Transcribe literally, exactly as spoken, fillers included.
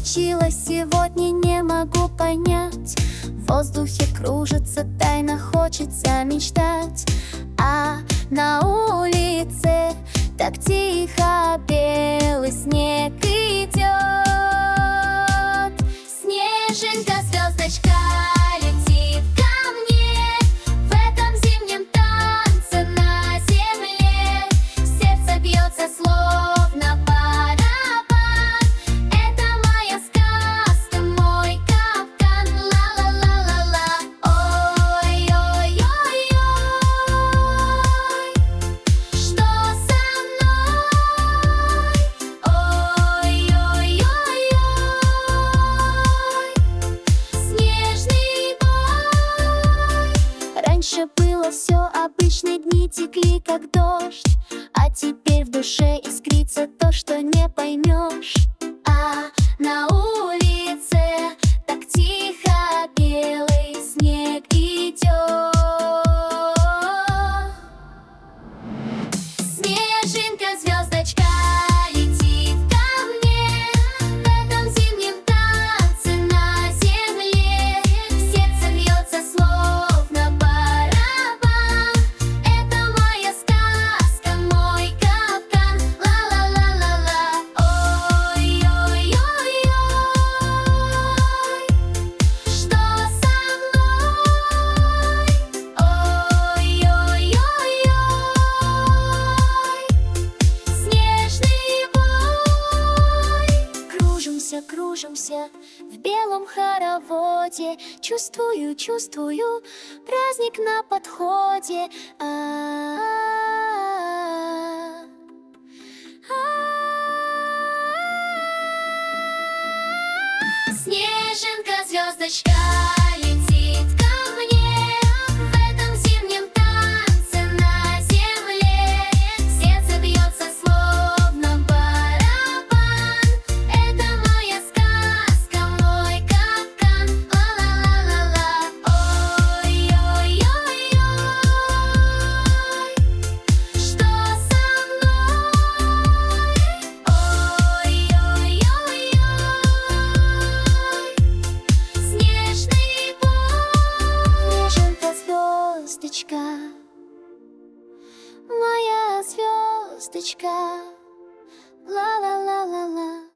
случилось сегодня, не могу понять. В воздухе кружится, тайно хочется мечтать. А на улице так тихо, белый снег идет. Снежинка, звездочка летит ко мне в этом зимнем танце на земле. Сердце бьется словно барабан. Это моя сказка, мой капкан. Ла-ла-ла-ла-ла. Ой-ой-ой-ой, что со мной? Ой-ой-ой-ой, снежный бой. Раньше было все, обычные дни текли как дождь, а теперь в душе искрится то, что не поймешь. А на улице так тихо, белый снег идет. Снежинка, звездочка летит ко мне в этом зимнем танце на земле. Сердце бьется словно барабан. Это моя сказка, мой капкан. Ла-ла-ла-ла-ла. Ой-ой-ой-ой, что со мной? Ой-ой-ой-ой, снежный бой. Кружимся, кружимся в белом хороводе. Чувствую, чувствую, праздник на подходе. А-а-а. А-а-а. Снежинка, звездочка